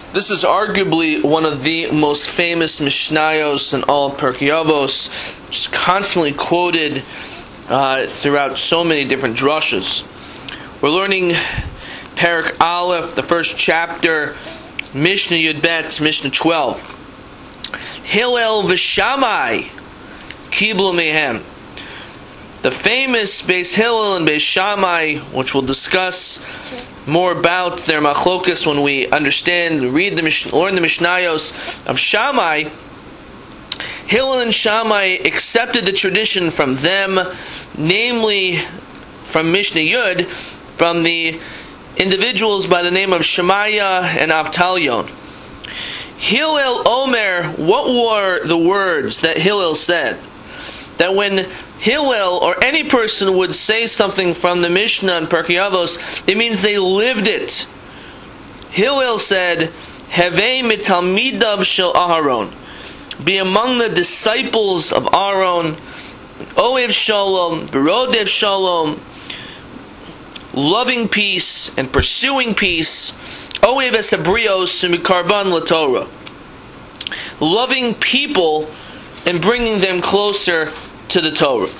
This is arguably one of the most famous Mishnayos in all of Pirkei Avos, which is constantly quoted throughout so many different drushes. We're learning Perek Aleph, the first chapter, Mishnah Yud Bet, Mishnah 12. Hillel v'Shamai kiblu mehem. The famous Beis Hillel and Beis Shammai, which we'll discuss more about their machlokas when we understand, learn the Mishnayos of Shammai. Hillel and Shammai accepted the tradition from them, namely from Mishnah Yud, from the individuals by the name of Shemaiah and Avtalyon. Hillel Omer, what were the words that Hillel said? That when Hillel or any person would say something from the Mishnah and Pirkei Avos, it means they lived it. Hillel said, Hevei mitalmidav shel Aharon, be among the disciples of Aaron, Oev Shalom, Berodev Shalom, loving peace and pursuing peace, Oev Esabrios Mikarban LaTorah, loving people and bringing them closer to the Torah.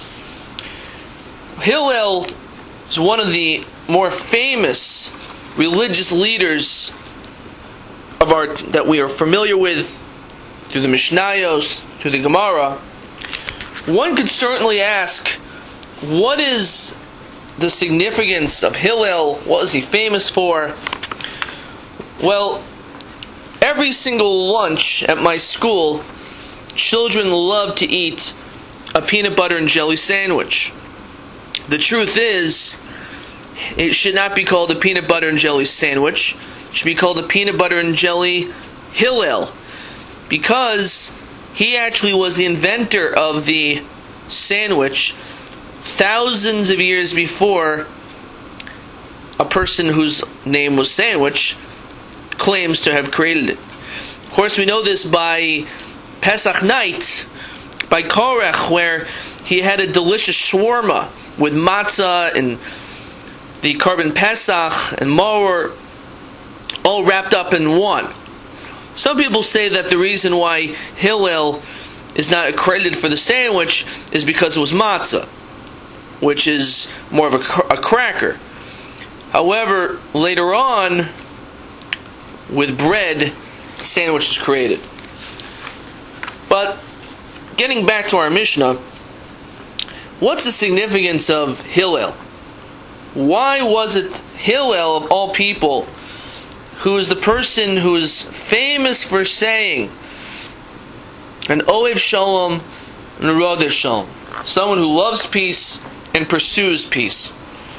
Hillel is one of the more famous religious leaders that we are familiar with through the Mishnayos, through the Gemara. One could certainly ask, what is the significance of Hillel? What is he famous for? Well, every single lunch at my school, children love to eat a peanut butter and jelly sandwich. The truth is, it should not be called a peanut butter and jelly sandwich. It should be called a peanut butter and jelly Hillel, because he actually was the inventor of the sandwich thousands of years before a person whose name was Sandwich claims to have created it. Of course, we know this by Pesach night, by Korach, where he had a delicious shawarma with matzah and the korban Pesach and Mor all wrapped up in one. Some people say that the reason why Hillel is not accredited for the sandwich is because it was matzah, which is more of a cracker. However, later on, with bread, sandwich is created. But getting back to our Mishnah, what's the significance of Hillel? Why was it Hillel, of all people, who is the person who is famous for saying an Oev Shalom and a Rodev Shalom, someone who loves peace and pursues peace?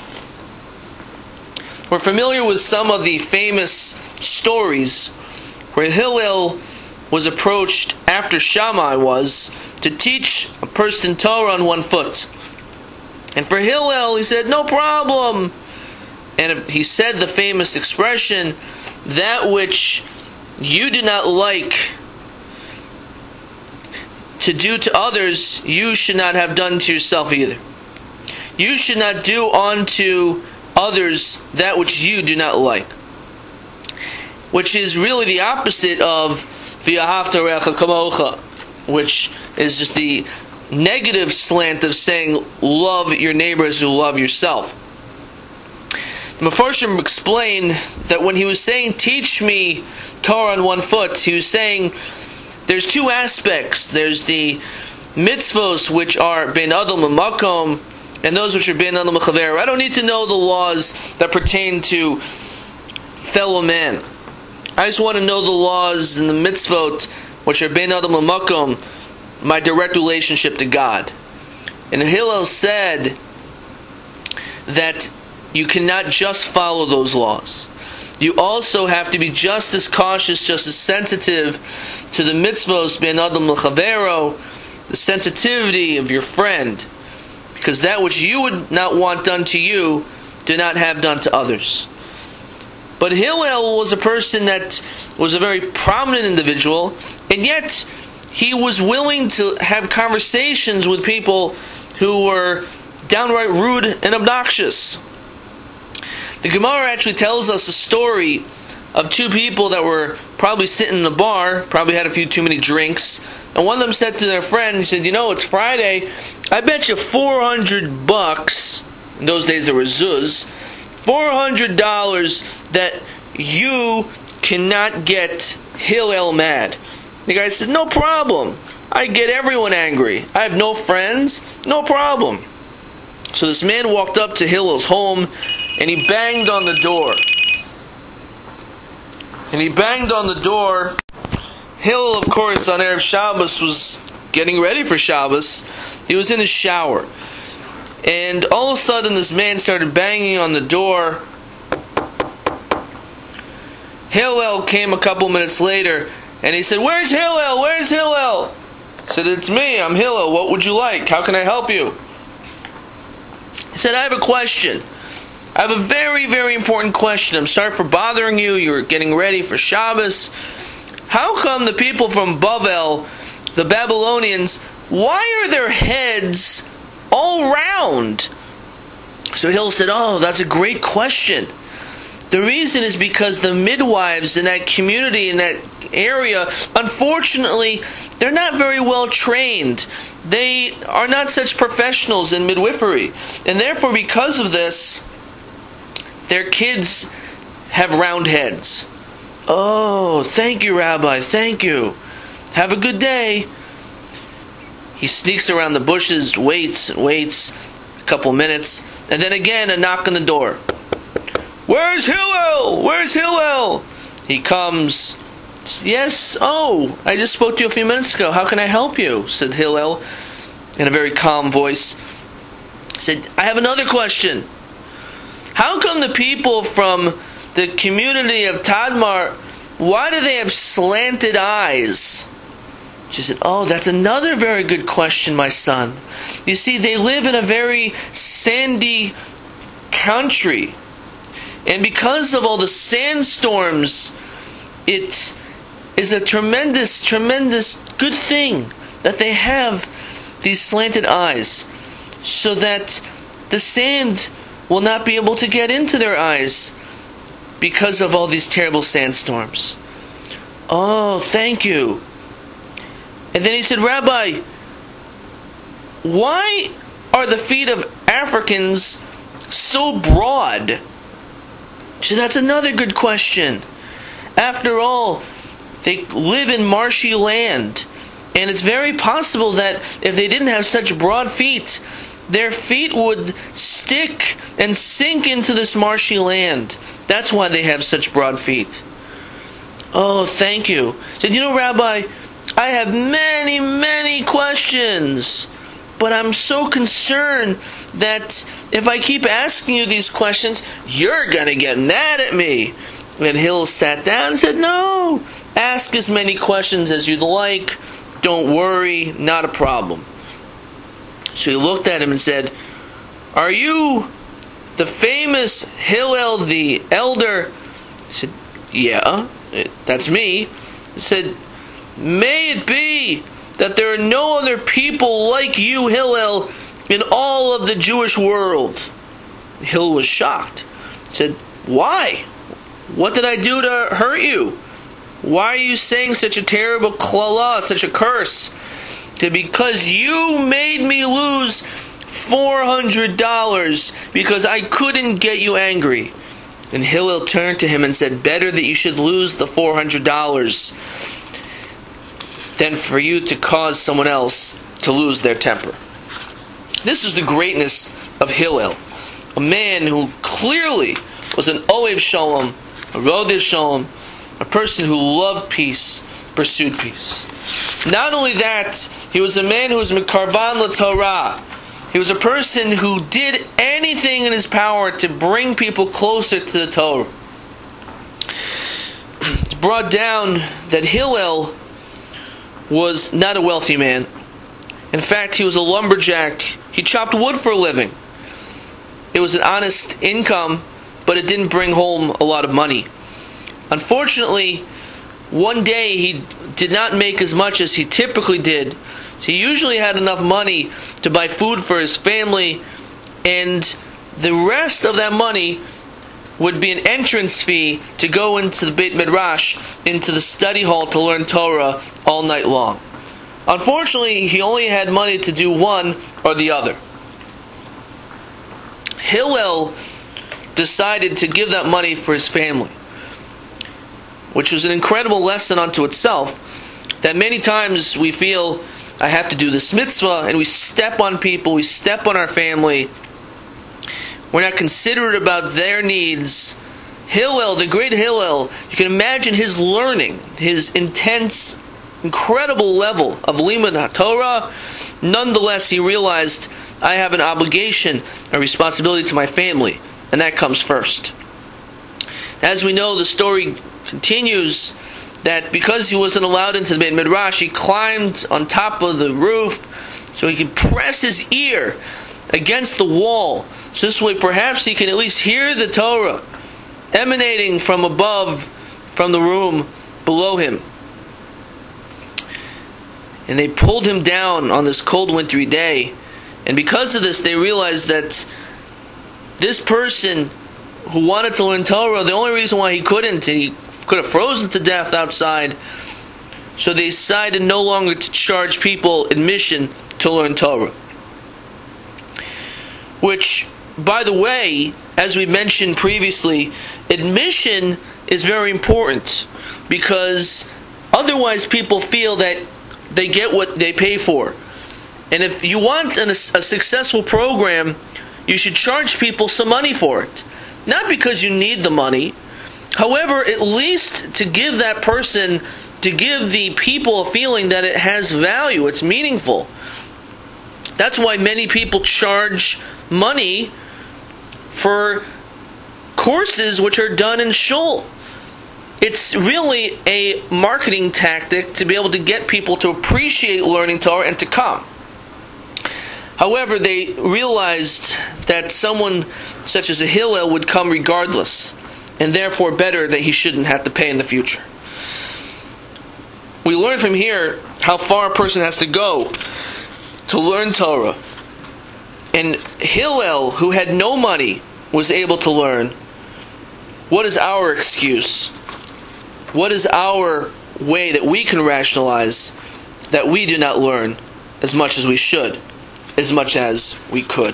We're familiar with some of the famous stories where Hillel was approached after Shammai was to teach a person Torah on one foot. And for Hillel, he said, no problem. And he said the famous expression, that which you do not like to do to others, you should not have done to yourself either. You should not do unto others that which you do not like. Which is really the opposite of V'ahavta recha kamocha, which is just the negative slant of saying love your neighbor as you love yourself. The Mefarshim explained that when he was saying teach me Torah on one foot, he was saying there's two aspects. There's the mitzvos, which are ben adam l'makom, and those which are ben adam l'chaver. I don't need to know the laws that pertain to fellow man. I just want to know the laws and the mitzvot, which are ben adam l'makom, my direct relationship to God. And Hillel said that you cannot just follow those laws. You also have to be just as cautious, just as sensitive to the mitzvos ben adam l'chavero, the sensitivity of your friend, because that which you would not want done to you, do not have done to others. But Hillel was a person that was a very prominent individual, and yet he was willing to have conversations with people who were downright rude and obnoxious. The Gemara actually tells us a story of two people that were probably sitting in the bar, probably had a few too many drinks, and one of them said to their friend, he said, it's Friday, I bet you $400, in those days there were zuz, $400 that you cannot get Hillel mad. The guy said, no problem. I get everyone angry. I have no friends, no problem. So this man walked up to Hillel's home and he banged on the door. Hillel, of course, on Erev Shabbos was getting ready for Shabbos. He was in his shower. And all of a sudden this man started banging on the door. Hillel came a couple minutes later and he said, Where's Hillel? Where's Hillel? He said, It's me, I'm Hillel. What would you like? How can I help you? He said, I have a question. I have a very, very important question. I'm sorry for bothering you. You're getting ready for Shabbos. How come the people from Bavel, the Babylonians, why are their heads all round? So Hillel said, that's a great question. The reason is because the midwives in that community, in that area, unfortunately, they're not very well trained. They are not such professionals in midwifery. And therefore, because of this, their kids have round heads. Oh, thank you, Rabbi, thank you. Have a good day. He sneaks around the bushes, waits, a couple minutes, and then again a knock on the door. Where's Hillel? Where's Hillel? He comes. Yes, I just spoke to you a few minutes ago. How can I help you? Said Hillel in a very calm voice. He said, I have another question. How come the people from the community of Tadmar, why do they have slanted eyes? She said, that's another very good question, my son. You see, they live in a very sandy country. And because of all the sandstorms, it is a tremendous, tremendous good thing that they have these slanted eyes, so that the sand will not be able to get into their eyes because of all these terrible sandstorms. Oh, thank you. And then he said, Rabbi, why are the feet of Africans so broad? So that's another good question. After all, they live in marshy land. And it's very possible that if they didn't have such broad feet, their feet would stick and sink into this marshy land. That's why they have such broad feet. Oh, thank you. He said, Rabbi, I have many, many questions. But I'm so concerned that if I keep asking you these questions, you're going to get mad at me. And Hillel sat down and said, No, ask as many questions as you'd like. Don't worry, not a problem. So he looked at him and said, Are you the famous Hillel the elder? He said, Yeah, that's me. He said, May it be that there are no other people like you, Hillel, in all of the Jewish world. Hillel was shocked. He said, Why? What did I do to hurt you? Why are you saying such a terrible klala, such a curse? He said, Because you made me lose $400 because I couldn't get you angry. And Hillel turned to him and said, Better that you should lose the $400 than for you to cause someone else to lose their temper. This is the greatness of Hillel, a man who clearly was an Ohev Shalom, a Rodev Shalom, a person who loved peace, pursued peace. Not only that, he was a man who was Mekarvan LaTorah. He was a person who did anything in his power to bring people closer to the Torah. It's brought down that Hillel was not a wealthy man. In fact, he was a lumberjack. He chopped wood for a living. It was an honest income, but it didn't bring home a lot of money. Unfortunately, one day he did not make as much as he typically did. So he usually had enough money to buy food for his family, and the rest of that money would be an entrance fee to go into the Beit Midrash, into the study hall to learn Torah all night long. Unfortunately, he only had money to do one or the other. Hillel decided to give that money for his family, which was an incredible lesson unto itself, that many times we feel, I have to do this mitzvah, and we step on people, we step on our family. We're not considerate about their needs. Hillel, the great Hillel, you can imagine his learning, his intense, incredible level of limud HaTorah. Nonetheless, he realized, I have an obligation, a responsibility to my family, and that comes first. As we know, the story continues that because he wasn't allowed into the Beit Midrash, he climbed on top of the roof so he could press his ear against the wall. So this way perhaps he can at least hear the Torah emanating from above, from the room below him. And they pulled him down on this cold wintry day. And because of this, they realized that this person who wanted to learn Torah, the only reason why he couldn't, he could have frozen to death outside. So they decided no longer to charge people admission to learn Torah. Which, by the way, as we mentioned previously, admission is very important, because otherwise people feel that they get what they pay for. And if you want a successful program, you should charge people some money for it. Not because you need the money, however, at least to give that person, to give the people a feeling that it has value, it's meaningful. That's why many people charge money for courses which are done in shul. It's really a marketing tactic to be able to get people to appreciate learning Torah and to come. However, they realized that someone such as a Hillel would come regardless, and therefore better that he shouldn't have to pay in the future. We learn from here how far a person has to go to learn Torah. And Hillel, who had no money, was able to learn. What is our excuse? What is our way that we can rationalize that we do not learn as much as we should, as much as we could?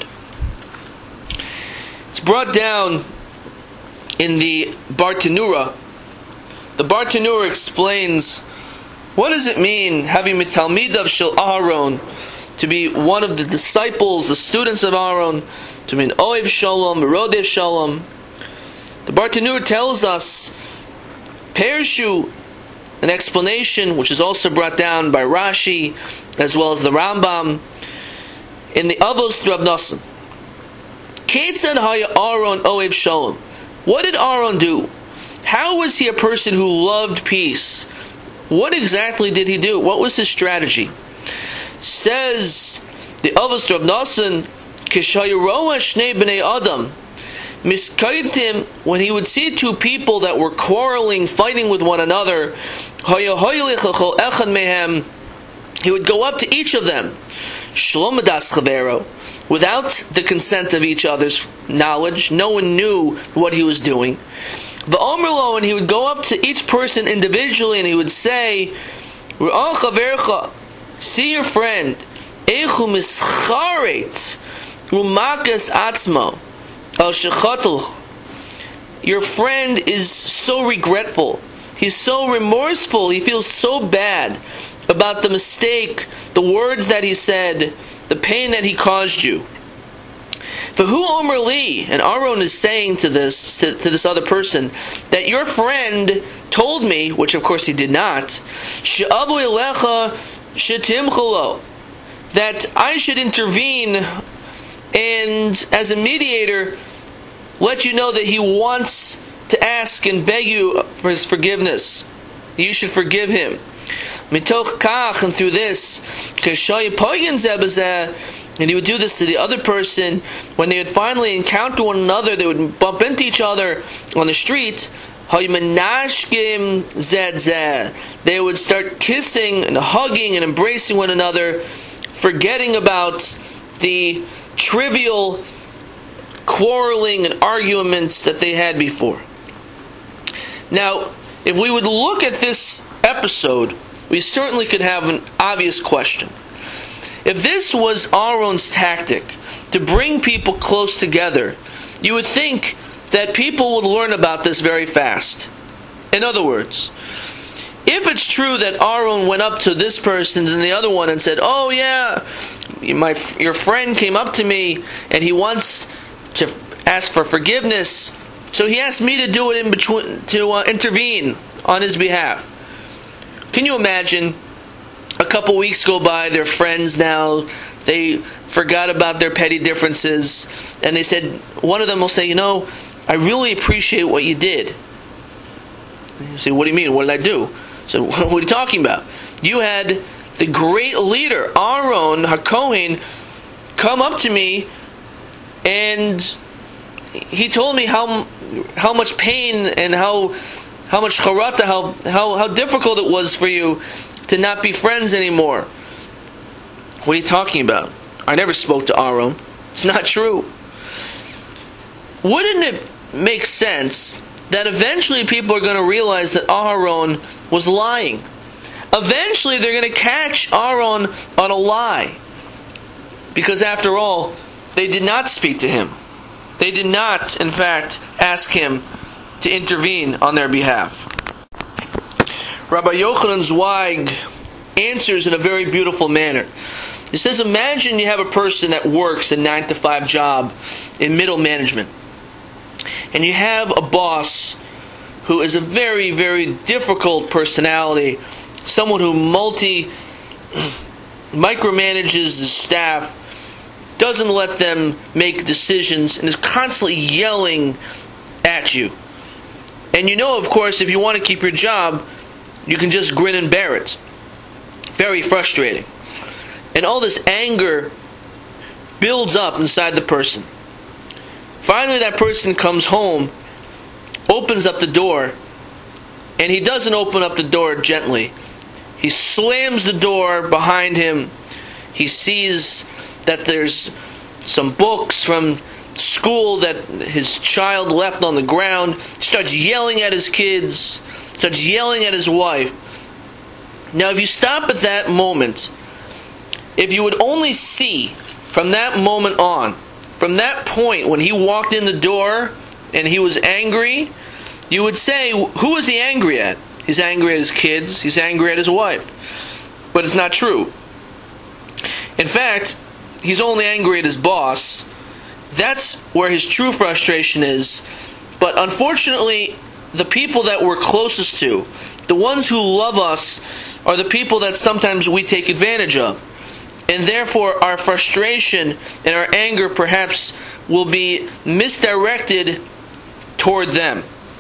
It's brought down in the Bartanura. The Bartanura explains, what does it mean having mitalmidav shel Aaron, to be one of the disciples, the students of Aaron, to be an oiv shalom, rodev shalom? The Bartanura tells us, Pershu, an explanation which is also brought down by Rashi as well as the Rambam in the Avos Rav Nosson. Ketzad haya Aaron oev shalom. What did Aaron do? How was he a person who loved peace? What exactly did he do? What was his strategy? Says the Avos Rav Nosson, Kishayiroa shnei bnei Adam, miskaitim, when he would see two people that were quarreling, fighting with one another, he would go up to each of them, shlomadas chavero, without the consent of each other's knowledge. No one knew what he was doing. V'omerlo, and he would go up to each person individually and he would say, R'ah chavercha, see your friend, eichu mischaret umakas atzmo al shechatel. Your friend is so regretful, he's so remorseful, he feels so bad about the mistake, the words that he said, the pain that he caused you. For who Omer Li, and Aaron is saying to this other person, that your friend told me, which of course he did not, she'avu elecha shetimcholo, that I should intervene and as a mediator let you know that he wants to ask and beg you for his forgiveness. You should forgive him. Mitoch kach, and through this, and he would do this to the other person. When they would finally encounter one another, they would bump into each other on the street. They would start kissing and hugging and embracing one another, forgetting about the trivial quarreling and arguments that they had before. Now, if we would look at this episode, we certainly could have an obvious question. If this was Aaron's tactic to bring people close together, you would think that people would learn about this very fast. In other words, if it's true that Aaron went up to this person and the other one and said, "Oh yeah, your friend came up to me and he wants to ask for forgiveness, so he asked me to do it in between, to intervene on his behalf." Can you imagine? A couple weeks go by, they're friends now, they forgot about their petty differences, and they said, one of them will say, "I really appreciate what you did." You say, "What do you mean? What did I do?" So, "What are you talking about? You had the great leader, Aaron HaKohen, come up to me, and he told me how much pain and how much charata, how difficult it was for you to not be friends anymore." What are you talking about? I never spoke to Aaron. It's not true. Wouldn't it make sense that eventually people are going to realize that Aaron was lying? Eventually they're going to catch Aaron on a lie. Because after all, they did not speak to him. They did not, in fact, ask him to intervene on their behalf. Rabbi Yochanan Zweig answers in a very beautiful manner. He says, imagine you have a person that works a 9-to-5 job in middle management. And you have a boss who is a very, very difficult personality. Someone who micromanages his staff, doesn't let them make decisions, and is constantly yelling at you. And of course, if you want to keep your job, you can just grin and bear it. Very frustrating. And all this anger builds up inside the person. Finally, that person comes home, opens up the door, and he doesn't open up the door gently. He slams the door behind him. He sees that there's some books from school that his child left on the ground. He starts yelling at his kids, starts yelling at his wife. Now, if you stop at that moment, if you would only see from that moment on, from that point when he walked in the door and he was angry, you would say, who is he angry at? He's angry at his kids, he's angry at his wife. But it's not true. In fact, he's only angry at his boss. That's where his true frustration is. But unfortunately, the people that we're closest to, the ones who love us, are the people that sometimes we take advantage of. And therefore, our frustration and our anger perhaps will be misdirected toward them.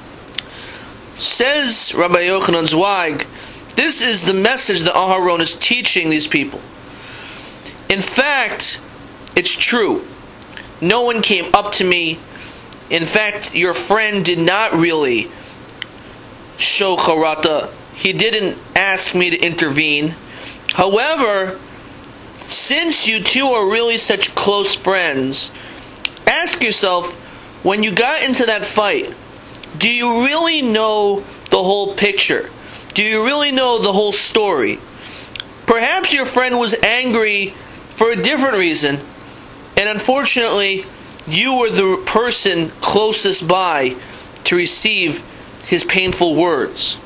Says Rabbi Yochanan Zweig, this is the message that Aharon is teaching these people. In fact, it's true. No one came up to me. In fact, your friend did not really show charata. He didn't ask me to intervene. However, since you two are really such close friends, ask yourself, when you got into that fight, do you really know the whole picture? Do you really know the whole story? Perhaps your friend was angry for a different reason, and unfortunately, you were the person closest by to receive his painful words.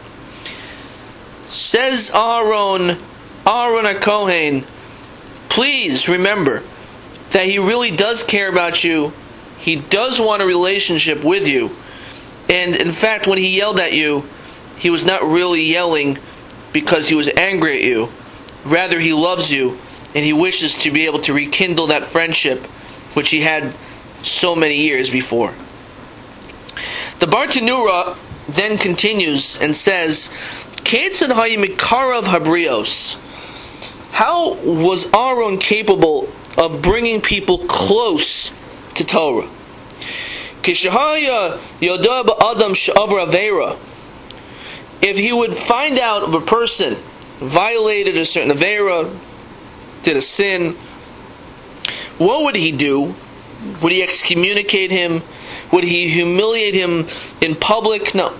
Says Aaron HaKohen, please remember that he really does care about you. He does want a relationship with you. And in fact, when he yelled at you, he was not really yelling because he was angry at you. Rather, he loves you, and he wishes to be able to rekindle that friendship which he had so many years before. The Bartenura then continues and says, Ketzad hayimikarav habrios. How was Aaron capable of bringing people close to Torah? Kishahaya yodah ba'adam she'avar aveira. If he would find out of a person violated a certain aveira, did a sin, what would he do? Would he excommunicate him? Would he humiliate him in public? No.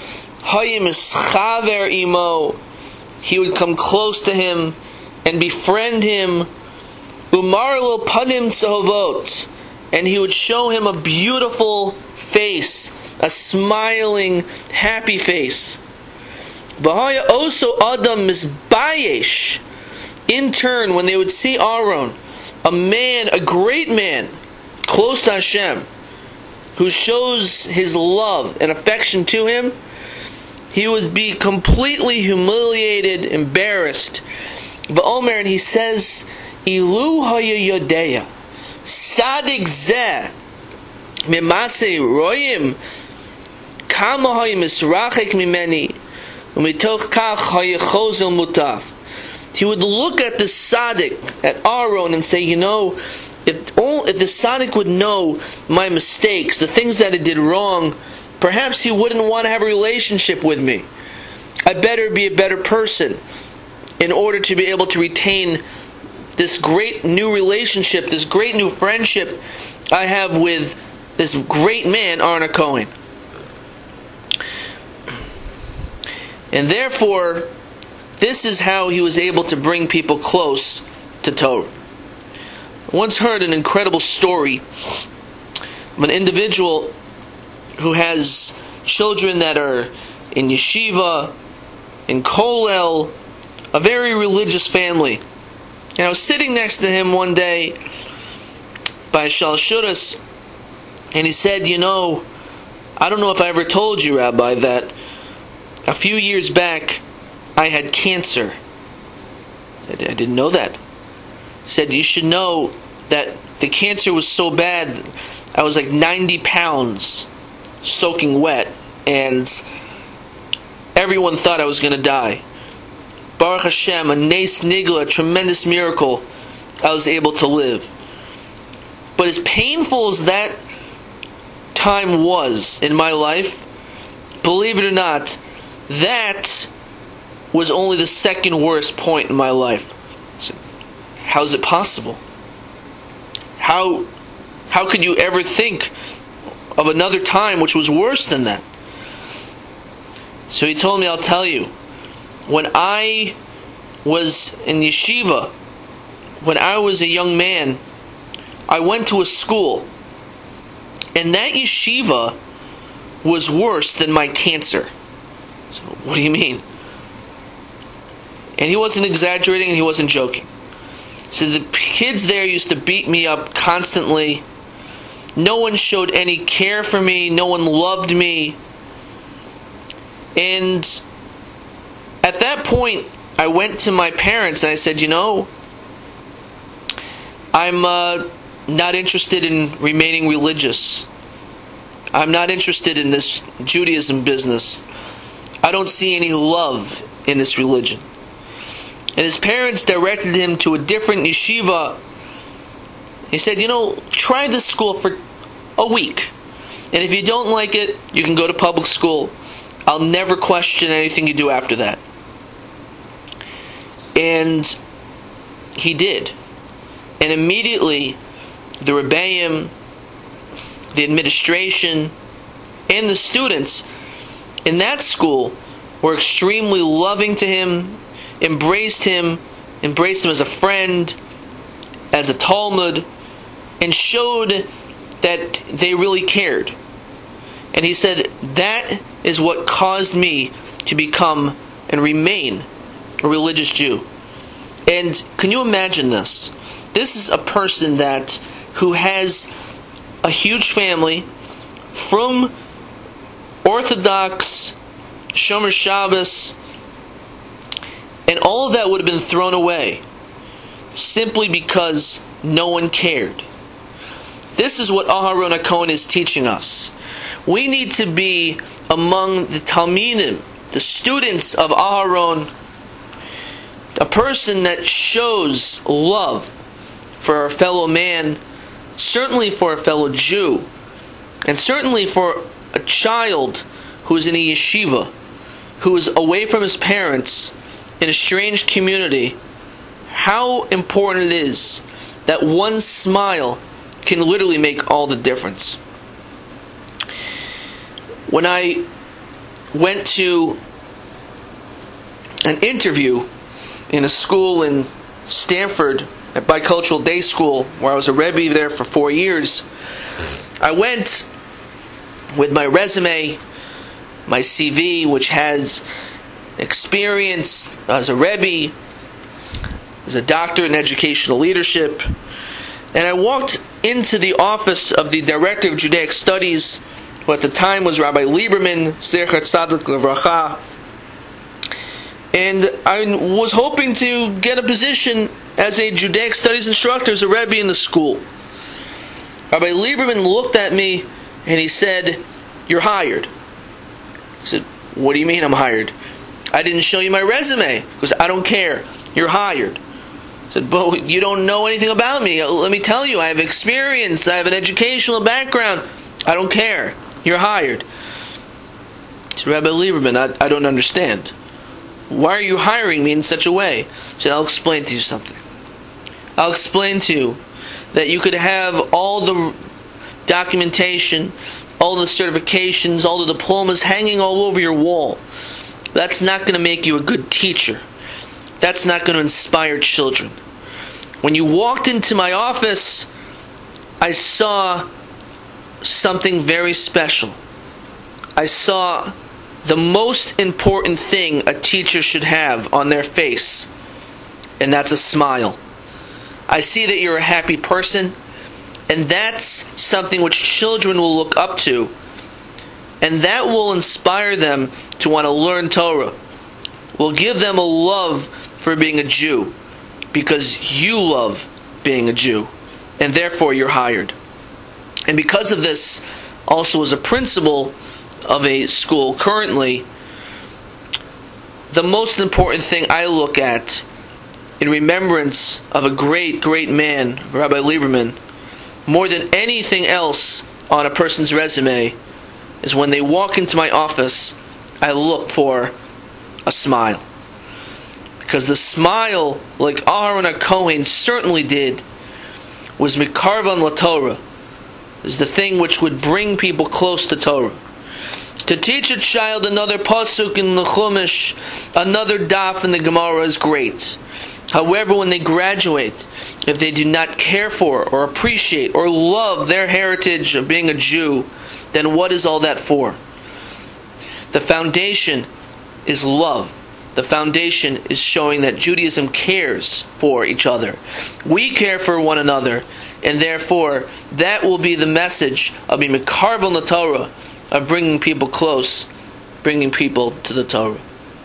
He would come close to him and befriend him. Umar lo panim tzahovot, and he would show him a beautiful face, a smiling, happy face. V'haya oso adam misbayesh. In turn, when they would see Aaron, a man, a great man, close to Hashem, who shows his love and affection to him, he would be completely humiliated, embarrassed. V'omer, and he says, Ilu haya yodeya, sadik zeh, mimase royim, kama haya misrachek mimeni, umitoch kach haya chozel mutaf. He would look at the tzaddik, at Aaron, and say, you know, if the tzaddik would know my mistakes, the things that I did wrong, perhaps he wouldn't want to have a relationship with me. I better be a better person in order to be able to retain this great new relationship, this great new friendship I have with this great man, Aaron Cohen. And therefore, this is how he was able to bring people close to Torah. I once heard an incredible story of an individual who has children that are in yeshiva, in kollel, a very religious family. And I was sitting next to him one day by Shalshudas, and he said, you know, I don't know if I ever told you, Rabbi, that a few years back I had cancer. I didn't know that. He said, you should know that the cancer was so bad, I was like 90 pounds soaking wet, and everyone thought I was going to die. Baruch Hashem, a nes nigla, a tremendous miracle, I was able to live. But as painful as that time was in my life, believe it or not, that was only the second worst point in my life. So, how is it possible? How could you ever think of another time which was worse than that? So he told me, I'll tell you, when I was in yeshiva, when I was a young man, I went to a school, and that yeshiva was worse than my cancer. So, what do you mean? And he wasn't exaggerating, and he wasn't joking. So the kids there used to beat me up constantly. No one showed any care for me. No one loved me. And at that point, I went to my parents and I said, you know, I'm not interested in remaining religious. I'm not interested in this Judaism business. I don't see any love in this religion. And his parents directed him to a different yeshiva. He said, you know, try this school for a week. And if you don't like it, you can go to public school. I'll never question anything you do after that. And he did. And immediately, the Rebbeim, the administration, and the students in that school were extremely loving to him, embraced him as a friend, as a Talmud, and showed that they really cared. And he said, that is what caused me to become and remain a religious Jew. And can you imagine this? This is a person who has a huge family from Orthodox, Shomer Shabbos, and all of that would have been thrown away simply because no one cared. This is what Aharon HaKohen is teaching us. We need to be among the Talmidim, the students of Aharon, a person that shows love for our fellow man, certainly for a fellow Jew, and certainly for a child who is in a yeshiva, who is away from his parents, in a strange community. How important it is that one smile can literally make all the difference. When I went to an interview in a school in Stanford, at Bicultural Day School, where I was a Rebbe there for 4 years, I went with my resume, my CV, which has experience as a Rebbe, as a doctorate in educational leadership, and I walked into the office of the Director of Judaic Studies, who at the time was Rabbi Lieberman, Zecher Tzadik Levracha, and I was hoping to get a position as a Judaic Studies instructor, as a Rebbe in the school. Rabbi Lieberman looked at me and he said, "You're hired." I said, "What do you mean I'm hired? I didn't show you my resume." Because I don't care. You're hired. I said, "But you don't know anything about me. Let me tell you, I have experience. I have an educational background." "I don't care. You're hired." I said, "Rabbi Lieberman, I don't understand. Why are you hiring me in such a way?" I said, "I'll explain to you something. I'll explain to you that you could have all the documentation, all the certifications, all the diplomas hanging all over your wall. That's not going to make you a good teacher. That's not going to inspire children. When you walked into my office, I saw something very special. I saw the most important thing a teacher should have on their face, and that's a smile. I see that you're a happy person, and that's something which children will look up to, and that will inspire them to want to learn Torah. Will give them a love for being a Jew, because you love being a Jew, and therefore you're hired." And because of this, also as a principal of a school currently, the most important thing I look at in remembrance of a great, great man, Rabbi Lieberman, more than anything else on a person's resume, is when they walk into my office, I look for a smile. Because the smile, like Aharon HaKohen certainly did, was Mikarvan LaTorah, is the thing which would bring people close to Torah. To teach a child another pasuk in the Chumash, another daf in the Gemara is great. However, when they graduate, if they do not care for or appreciate or love their heritage of being a Jew, then what is all that for? The foundation is love. The foundation is showing that Judaism cares for each other. We care for one another, and therefore that will be the message of being Mekarvel LaTorah, of bringing people close, bringing people to the Torah.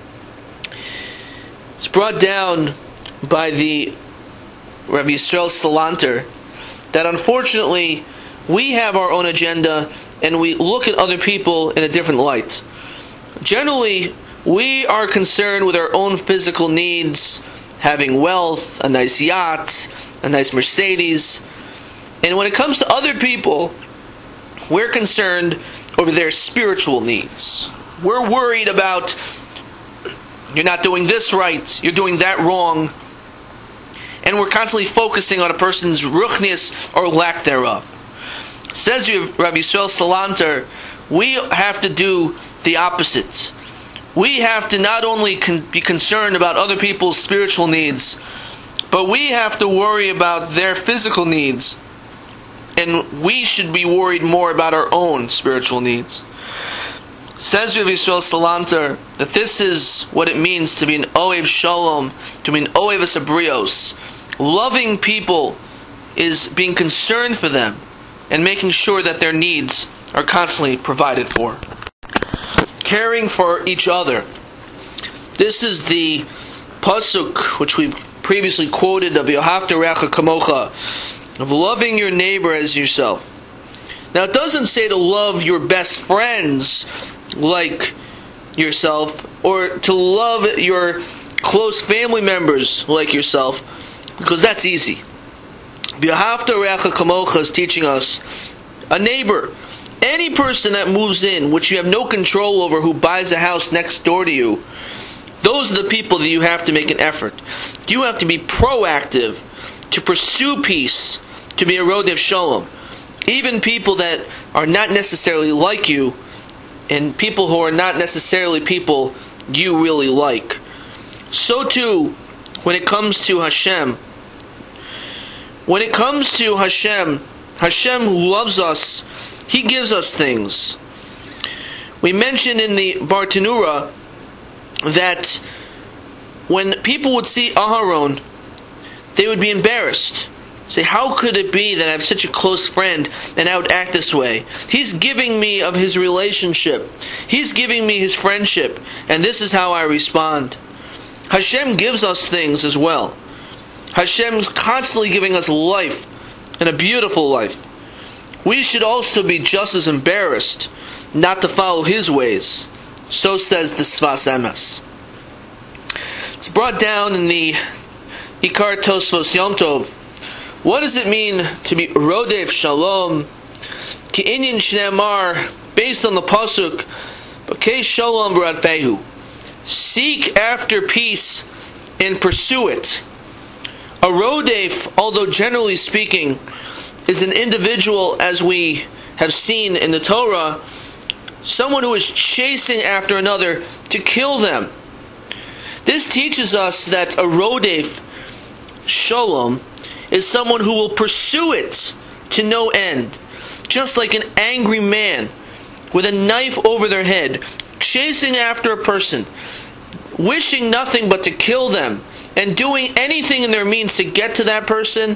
It's brought down by the Rabbi Yisrael Salanter that unfortunately we have our own agenda and we look at other people in a different light. Generally, we are concerned with our own physical needs, having wealth, a nice yacht, a nice Mercedes. And when it comes to other people, we're concerned over their spiritual needs. We're worried about, you're not doing this right, you're doing that wrong. And we're constantly focusing on a person's ruchnius or lack thereof. Says Rabbi Yisrael Salanter, we have to do the opposite. We have to not only be concerned about other people's spiritual needs, but we have to worry about their physical needs. And we should be worried more about our own spiritual needs. Says Rabbi Yisrael Salanter that this is what it means to be an Ohev Shalom, to be an Ohev Asabrios. Loving people is being concerned for them and making sure that their needs are constantly provided for. Caring for each other. This is the pasuk which we've previously quoted of Yohavta Recha Kamocha, of loving your neighbor as yourself. Now it doesn't say to love your best friends like yourself, or to love your close family members like yourself, because that's easy. Yohavta Recha Kamocha is teaching us a neighbor, any person that moves in, which you have no control over, who buys a house next door to you, those are the people that you have to make an effort. You have to be proactive to pursue peace to be a Rodef Shalom. Even people that are not necessarily like you, and people who are not necessarily people you really like. So too, when it comes to Hashem. When it comes to Hashem who loves us, He gives us things. We mentioned in the Bartanura that when people would see Aharon, they would be embarrassed. Say, how could it be that I have such a close friend and I would act this way? He's giving me of his relationship. He's giving me his friendship. And this is how I respond. Hashem gives us things as well. Hashem's constantly giving us life, and a beautiful life. We should also be just as embarrassed not to follow His ways. So says the Sfas Emes. It's brought down in the Ikar Tosfos Yom Tov. What does it mean to be Rodef Shalom? Ki inyan shneimar, based on the pasuk, B'kei Shalom b'radfehu. Seek after peace and pursue it. A Rodef, although generally speaking, is an individual, as we have seen in the Torah, someone who is chasing after another to kill them. This teaches us that a Rodef Shalom is someone who will pursue it to no end. Just like an angry man with a knife over their head, chasing after a person, wishing nothing but to kill them, and doing anything in their means to get to that person,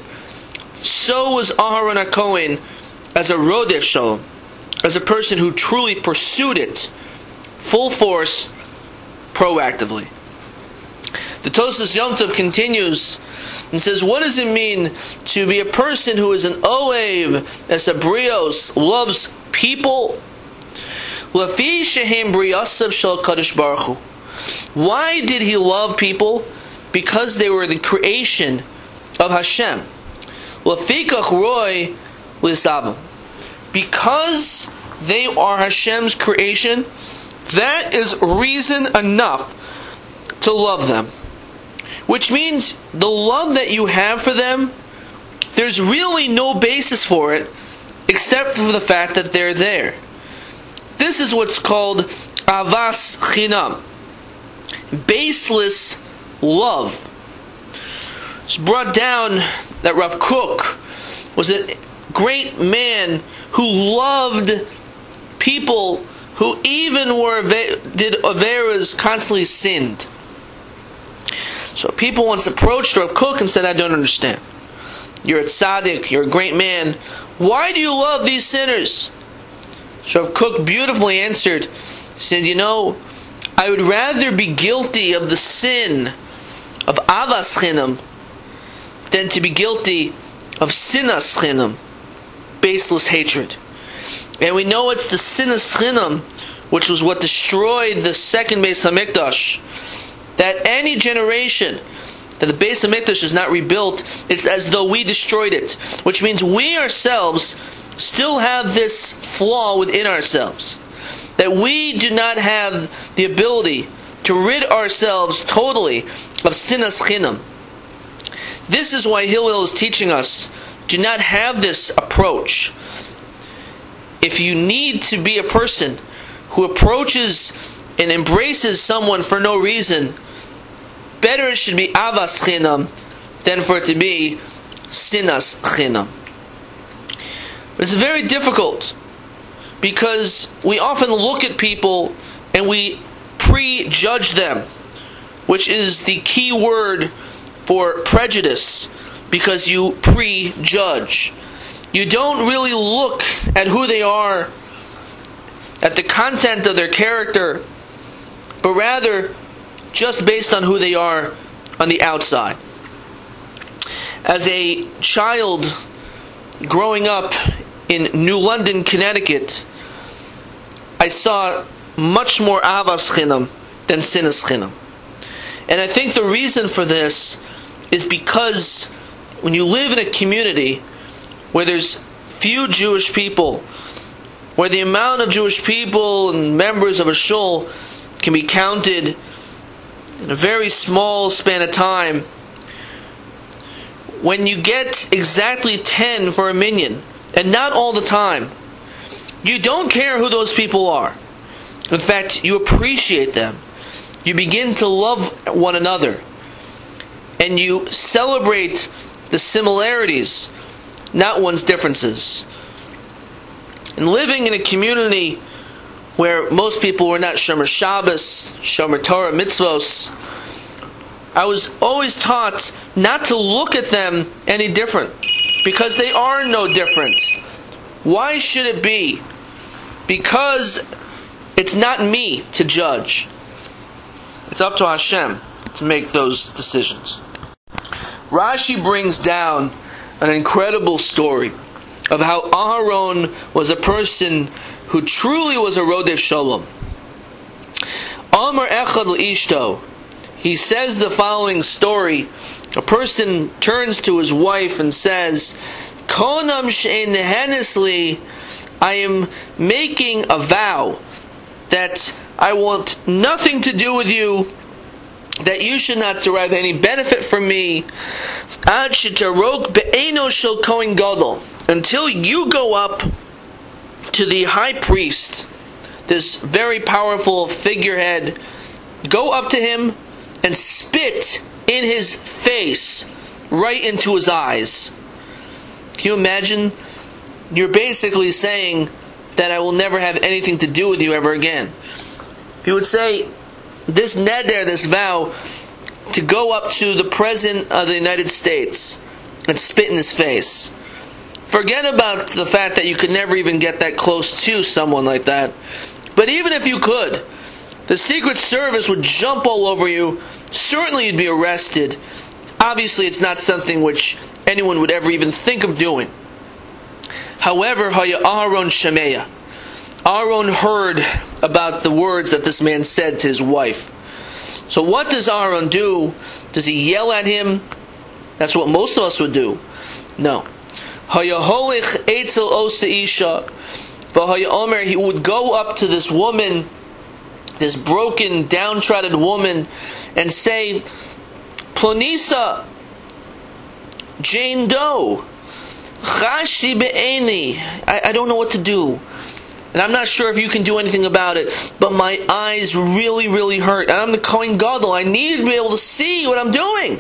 so was Aharon HaKohen as a Rodef Shalom, as a person who truly pursued it, full force, proactively. The Tosfos Yom Tov continues and says, what does it mean to be a person who is an Oev, as a Brios, loves people? Lafi shehem briyasav shel Kadosh Baruch Hu. Why did he love people? Because they were the creation of Hashem. Lafikach roy l'savim. Because they are Hashem's creation, that is reason enough to love them. Which means the love that you have for them, there's really no basis for it except for the fact that they're there. This is what's called avas chinam, baseless love. It's brought down that Rav Kook was a great man who loved people who even did averas, constantly sinned. So people once approached Rav Kook and said, I don't understand. You're a tzaddik, you're a great man. Why do you love these sinners? So Rav Kook beautifully answered, he said, I would rather be guilty of the sin of avas chinam than to be guilty of sinas chinam, baseless hatred. And we know it's the sinas chinam which was what destroyed the second Beis HaMikdash. That any generation that the Beis HaMikdash is not rebuilt, it's as though we destroyed it. Which means we ourselves still have this flaw within ourselves. That we do not have the ability to rid ourselves totally of sinas chinam. This is why Hillel is teaching us, do not have this approach. If you need to be a person who approaches and embraces someone for no reason, better it should be avas chinam than for it to be sinas chinam. But it's very difficult because we often look at people and we prejudge them, which is the key word for prejudice, because you prejudge. You don't really look at who they are, at the content of their character, but rather just based on who they are on the outside. As a child growing up in New London, Connecticut, I saw much more avas chinam than sinas chinam. And I think the reason for this is because when you live in a community where there's few Jewish people, where the amount of Jewish people and members of a shul can be counted in a very small span of time, when you get exactly 10 for a minyan, and not all the time, you don't care who those people are. In fact, you appreciate them. You begin to love one another. And you celebrate the similarities, not one's differences. And living in a community where most people were not Shomer Shabbos, Shomer Torah, mitzvos, I was always taught not to look at them any different, because they are no different. Why should it be? Because it's not me to judge. It's up to Hashem to make those decisions. Rashi brings down an incredible story of how Aharon was a person who truly was a Rodef Shalom. Amar Echad L'Ishto. He says the following story. A person turns to his wife and says, Konam she'en nehenesli, I am making a vow that I want nothing to do with you, that you should not derive any benefit from me, ad shetarok be'eno shel Kohen Gadol, until you go up to the high priest, this very powerful figurehead, go up to him and spit in his face, right into his eyes. Can you imagine? You're basically saying that I will never have anything to do with you ever again. He would say, this neder, this vow, to go up to the President of the United States and spit in his face. Forget about the fact that you could never even get that close to someone like that. But even if you could, the Secret Service would jump all over you. Certainly you'd be arrested. Obviously it's not something which anyone would ever even think of doing. However, Haya Aharon Shameya. Aaron heard about the words that this man said to his wife. So what does Aaron do? Does he yell at him? That's what most of us would do. No. Haya holich etzel osa isha. V'haya omer, he would go up to this woman, this broken, downtrodden woman, and say, Plonisa, Jane Doe, Chashti be'eni, I don't know what to do. And I'm not sure if you can do anything about it, but my eyes really, really hurt. And I'm the Kohen Gadol. I need to be able to see what I'm doing.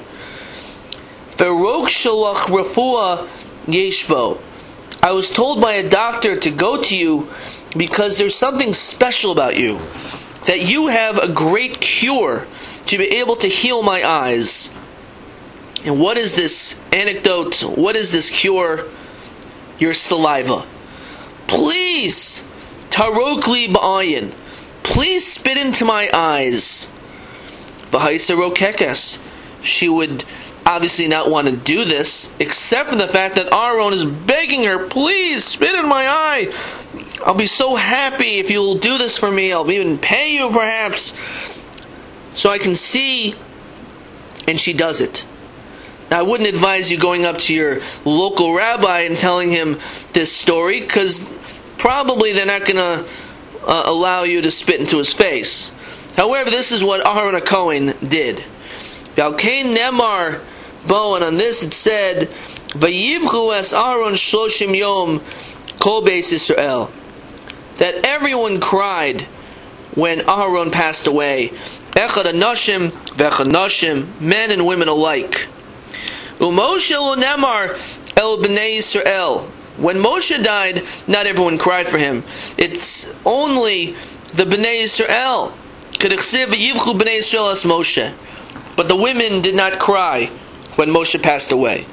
Verok shalach refuah yeshbo. I was told by a doctor to go to you because there's something special about you. That you have a great cure to be able to heal my eyes. And what is this anecdote? What is this cure? Your saliva. Please, tarokli ba'ayin. Please spit into my eyes. V'haisa rokekes. She would obviously not want to do this, except for the fact that Aaron is begging her, please spit in my eye. I'll be so happy if you'll do this for me. I'll even pay you perhaps, so I can see. And she does it. Now, I wouldn't advise you going up to your local rabbi and telling him this story, because probably they're not going to allow you to spit into his face. However, this is what Aharon HaKohen did. Yalkein Nemar Bo, and on this it said, Vayivchu es Aharon shloshim yom kol beis Yisrael, that everyone cried when Aharon passed away. Echad anashim v'echad nashim, men and women alike. U'Moshe lo nemar el b'nei Yisrael. When Moshe died, not everyone cried for him. It's only the B'nai Yisrael. K'dechsev v'yivchu b'nei Yisrael as Moshe. But the women did not cry when Moshe passed away.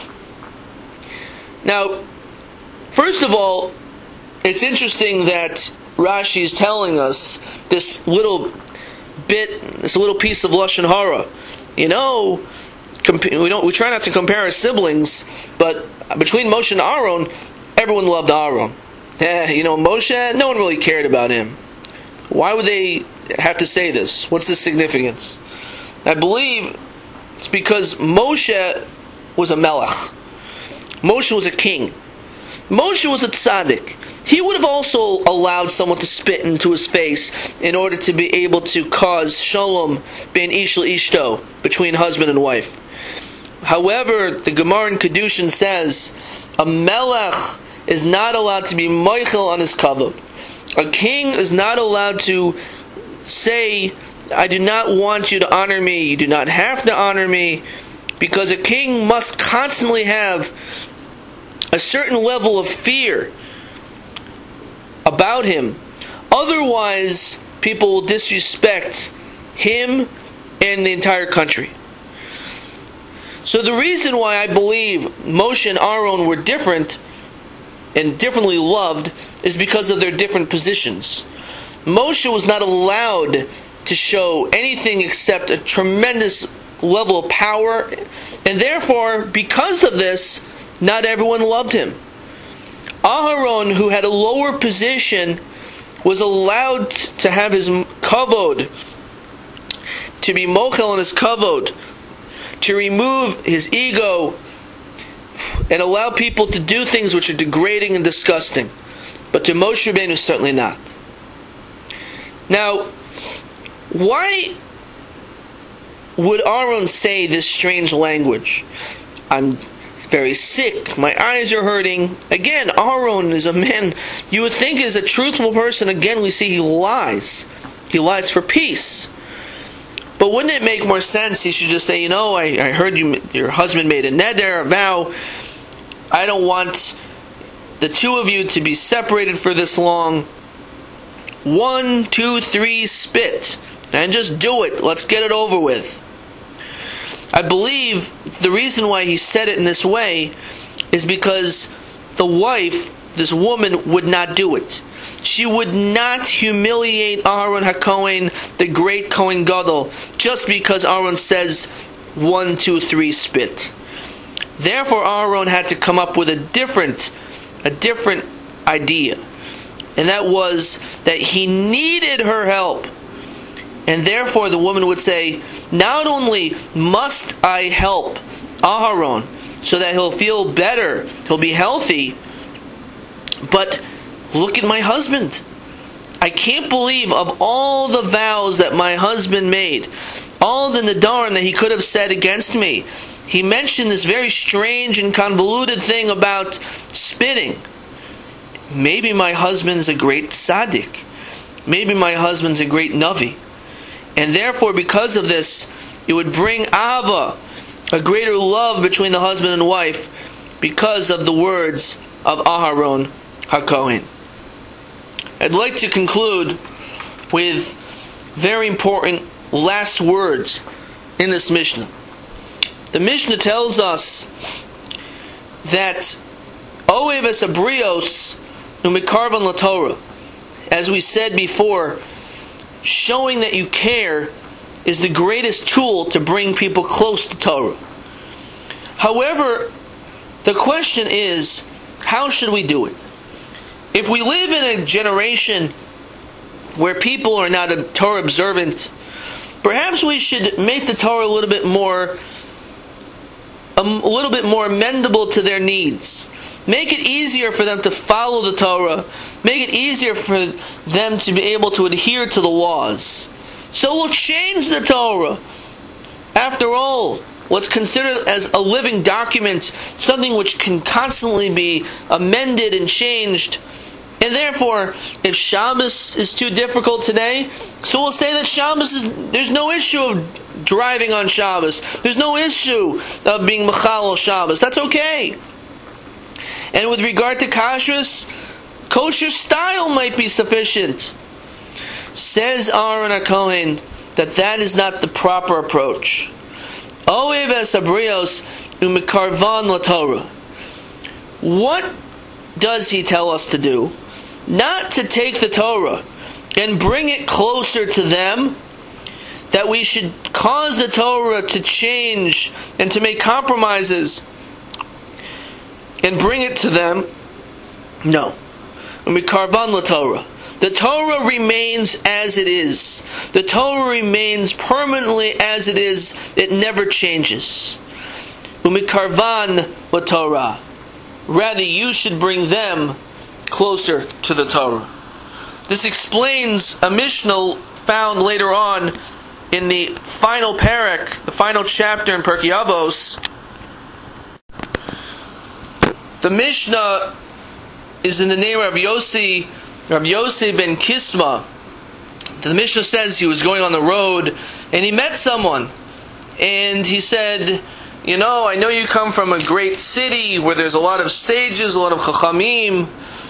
Now, first of all, it's interesting that Rashi is telling us this little piece of Lashon Hara. You know, we try not to compare our siblings, but between Moshe and Aaron, everyone loved Aaron. Moshe, no one really cared about him. Why would they have to say this? What's the significance? I believe it's because Moshe was a melech. Moshe was a king. Moshe was a tzaddik. He would have also allowed someone to spit into his face in order to be able to cause shalom ben ish l'ishto, between husband and wife. However, the Gemara in Kedushin says, a melech is not allowed to be moichel on his kavod. A king is not allowed to say, I do not want you to honor me, you do not have to honor me, because a king must constantly have a certain level of fear about him. Otherwise, people will disrespect him and the entire country. So the reason why I believe Moshe and Aaron were different and differently loved is because of their different positions. Moshe was not allowed to show anything except a tremendous level of power, and therefore, because of this, not everyone loved him. Aharon, who had a lower position, was allowed to have his kavod, to be mochel on his kavod, to remove his ego and allow people to do things which are degrading and disgusting. But to Moshe Rabbeinu, certainly not. Now, why would Aaron say this strange language? I'm very sick, my eyes are hurting. Again, Aaron is a man you would think is a truthful person. Again, we see he lies. He lies for peace. But wouldn't it make more sense? He should just say, I heard your husband made a neder, a vow. I don't want the two of you to be separated for this long. 1, 2, 3, spit. And just do it. Let's get it over with. I believe the reason why he said it in this way is because the wife, this woman, would not do it. She would not humiliate Aaron HaKohen, the great Kohen Gadol, just because Aaron says 1, 2, 3, spit. Therefore, Aaron had to come up with a different idea. And that was that he needed her help. And therefore the woman would say, not only must I help Aharon so that he'll feel better, he'll be healthy, but look at my husband. I can't believe of all the vows that my husband made, all the nadarim that he could have said against me, he mentioned this very strange and convoluted thing about spitting. Maybe my husband's a great tzaddik. Maybe my husband's a great navi. And therefore, because of this, it would bring ahava, a greater love between the husband and wife, because of the words of Aharon HaKohen. I'd like to conclude with very important last words in this Mishnah. The Mishnah tells us that Ohev es habrios u'mikarvan laTorah. As we said before, showing that you care is the greatest tool to bring people close to Torah. However, the question is, how should we do it? If we live in a generation where people are not Torah observant, perhaps we should make the Torah a little bit more amendable to their needs. Make it easier for them to follow the Torah. Make it easier for them to be able to adhere to the laws. So we'll change the Torah. After all, what's considered as a living document, something which can constantly be amended and changed. And therefore, if Shabbos is too difficult today, so we'll say that there's no issue of driving on Shabbos. There's no issue of being mechal Shabbos. That's okay. And with regard to kashrus, kosher style might be sufficient. Says Aaron HaKohen that is not the proper approach. Ohev es habrios u'mikarvan laTorah. What does he tell us to do? Not to take the Torah and bring it closer to them, that we should cause the Torah to change and to make compromises and bring it to them. No. U'mikarvan laTorah. The Torah remains as it is. The Torah remains permanently as it is. It never changes. U'mikarvan laTorah. Rather, you should bring them closer to the Torah. This explains a Mishnah found later on in the final parak, the final chapter in Pirkei Avos, The Mishnah is in the name of Rabbi Yossi ben Kisma. The Mishnah says he was going on the road and he met someone. And he said, I know you come from a great city where there's a lot of sages, a lot of chachamim.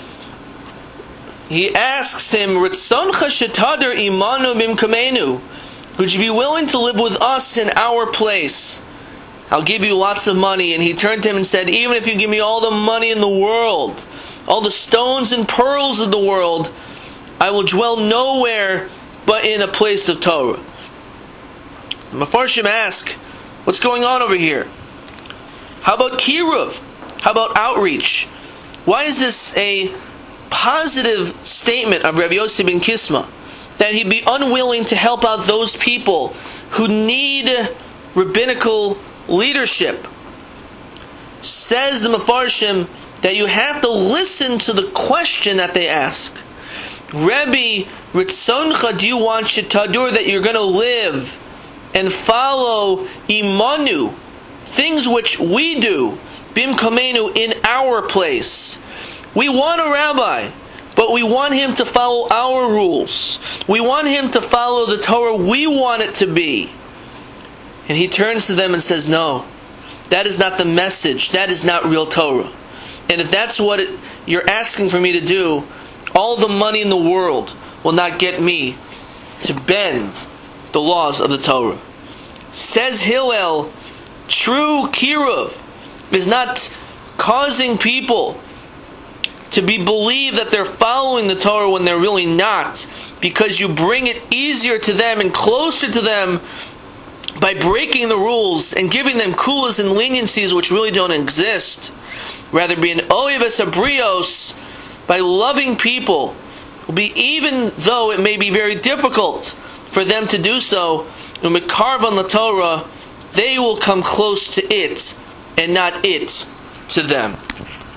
He asks him, Ritzoncha shetadar imanu bimkamenu. Would you be willing to live with us in our place? I'll give you lots of money. And he turned to him and said, even if you give me all the money in the world, all the stones and pearls of the world, I will dwell nowhere but in a place of Torah. The Mefarshim ask, what's going on over here? How about kiruv? How about outreach? Why is this a positive statement of Rabbi Yossi ben Kisma? That he'd be unwilling to help out those people who need rabbinical leadership. Says the Mefarshim that you have to listen to the question that they ask. Rebbe, Ritzoncha, do you want shetadur, that you're going to live and follow imanu, things which we do, bimkamenu, in our place? We want a rabbi, but we want him to follow our rules. We want him to follow the Torah we want it to be. And he turns to them and says, no, that is not the message. That is not real Torah. And if that's what you're asking for me to do, all the money in the world will not get me to bend the laws of the Torah. Says Hillel, true kiruv is not causing people to believe that they're following the Torah when they're really not, because you bring it easier to them and closer to them by breaking the rules and giving them kulas and leniencies which really don't exist. Rather, be an oivus abrios, by loving people, even though it may be very difficult for them to do so, umekarv on the Torah, they will come close to it and not it to them.